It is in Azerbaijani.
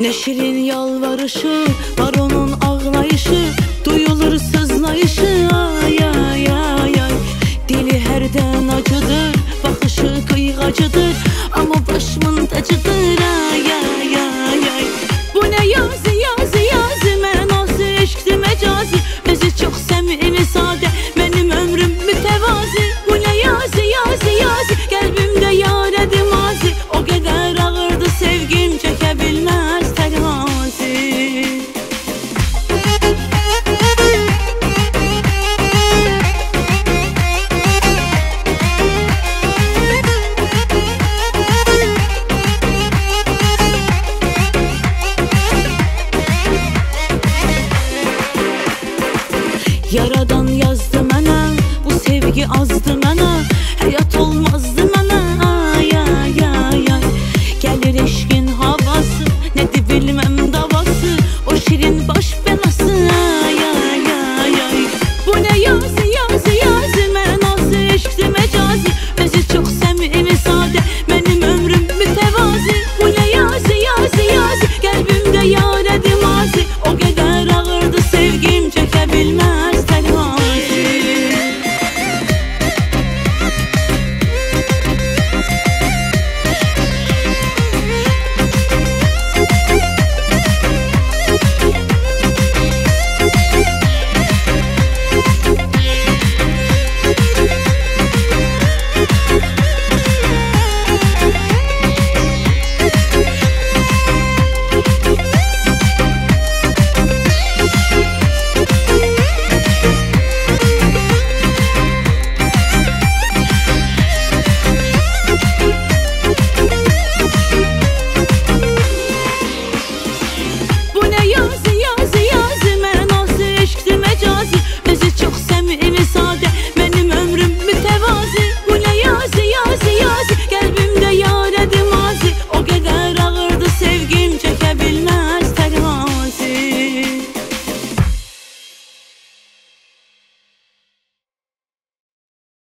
Ne şirin yalvarışı, var onun ağlayışı, duyulur sızlayışı, ay ay ay ay. Dili herden acıdır, bakışı kıygacıdır, ama başımın tacıdır, ay ay ay ay. Bu ne yazı yazı yazı, mənası eşkdir mecazi, özü çok səmimi sadə, benim ömrüm mütevazi. Bu ne yazı yazı yazı, kalbimde yaredim mazi, o kadar ağırdı sevgim, çekebilmez terazi. Yaradan yazdı mənə, bu sevgi azdı mənə,